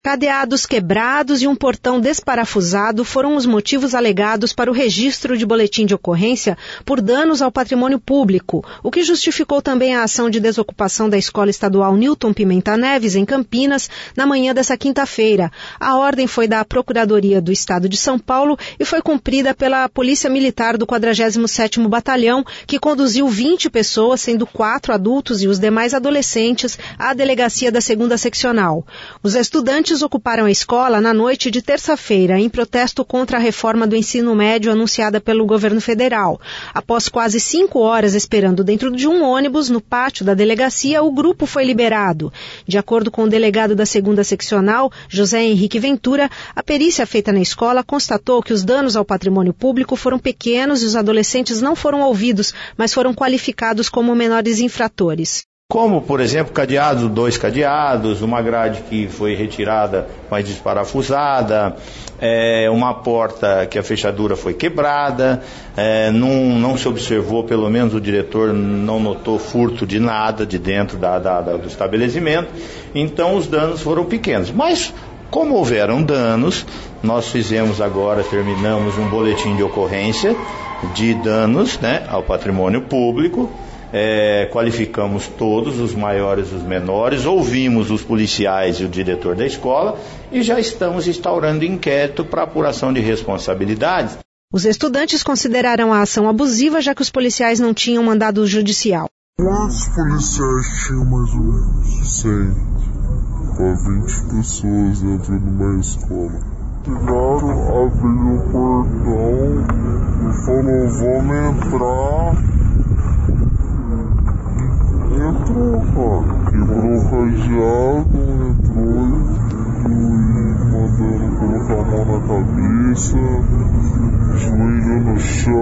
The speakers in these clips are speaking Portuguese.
Cadeados quebrados e um portão desparafusado foram os motivos alegados para o registro de boletim de ocorrência por danos ao patrimônio público, o que justificou também a ação de desocupação da Escola Estadual Newton Pimenta Neves, em Campinas, na manhã dessa quinta-feira. A ordem foi da Procuradoria do Estado de São Paulo e foi cumprida pela Polícia Militar do 47º Batalhão, que conduziu 20 pessoas, sendo 4 adultos e os demais adolescentes, à delegacia da 2ª Seccional. Os estudantes ocuparam a escola na noite de terça-feira, em protesto contra a reforma do ensino médio anunciada pelo governo federal. Após quase 5 horas esperando dentro de um ônibus no pátio da delegacia, o grupo foi liberado. De acordo com o delegado da 2ª Seccional, José Henrique Ventura, a perícia feita na escola constatou que os danos ao patrimônio público foram pequenos e os adolescentes não foram ouvidos, mas foram qualificados como menores infratores. Como, por exemplo, 2 cadeados, uma grade que foi retirada, mas desparafusada, uma porta que a fechadura foi quebrada, não se observou, pelo menos o diretor não notou furto de nada de dentro do estabelecimento, então os danos foram pequenos. Mas, como houveram danos, nós terminamos um boletim de ocorrência de danos, ao patrimônio público. Qualificamos todos, os maiores e os menores, ouvimos os policiais e o diretor da escola e já estamos instaurando inquérito para apuração de responsabilidades. Os estudantes consideraram a ação abusiva, já que os policiais não tinham mandado judicial. Quantos policiais tinham mais ou menos? 100 para 20 pessoas dentro de uma escola. Chegaram, abriram o portão e falou, vamos entrar. Entrou, quebrou o cadeado, entrou e mandando colocar a mão na cabeça, joelho no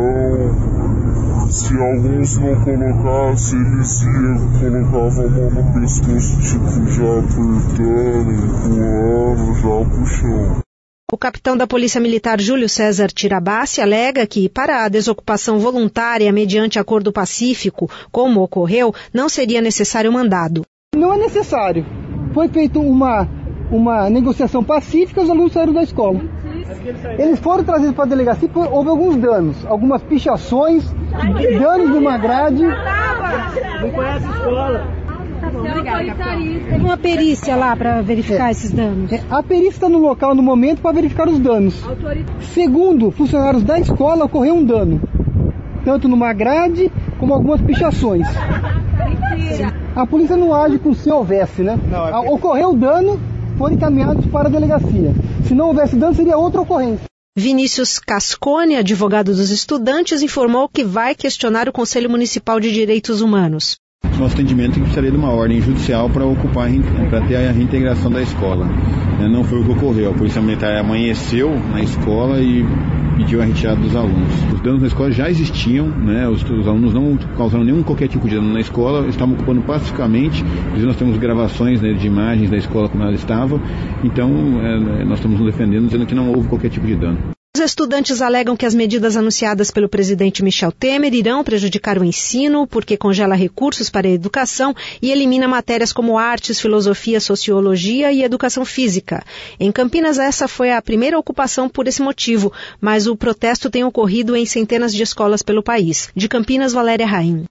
chão. Se alguns não colocassem, eles colocavam a mão no pescoço, já apertando, empurrando, já pro chão. O capitão da Polícia Militar Júlio César Tirabassi alega que, para a desocupação voluntária mediante acordo pacífico, como ocorreu, não seria necessário mandado. Não é necessário. Foi feita uma negociação pacífica e os alunos saíram da escola. Eles foram trazidos para a delegacia e houve alguns danos, algumas pichações, danos numa grade. Não conhece a escola. Teve uma perícia lá para verificar esses danos? A perícia está no local no momento para verificar os danos. Segundo funcionários da escola, ocorreu um dano, tanto numa grade como algumas pichações. A polícia não age como se houvesse, né? Ocorreu dano, foram encaminhados para a delegacia. Se não houvesse dano, seria outra ocorrência. Vinícius Cascone, advogado dos estudantes, informou que vai questionar o Conselho Municipal de Direitos Humanos. Nosso entendimento é que precisaria de uma ordem judicial para ter a reintegração da escola. Não foi o que ocorreu. A Polícia Militar amanheceu na escola e pediu a retirada dos alunos. Os danos na escola já existiam, os alunos não causaram qualquer tipo de dano na escola, estavam ocupando pacificamente. Inclusive nós temos gravações de imagens da escola como ela estava. Então nós estamos nos defendendo, dizendo que não houve qualquer tipo de dano. Os estudantes alegam que as medidas anunciadas pelo presidente Michel Temer irão prejudicar o ensino, porque congela recursos para a educação e elimina matérias como artes, filosofia, sociologia e educação física. Em Campinas, essa foi a primeira ocupação por esse motivo, mas o protesto tem ocorrido em centenas de escolas pelo país. De Campinas, Valéria Raim.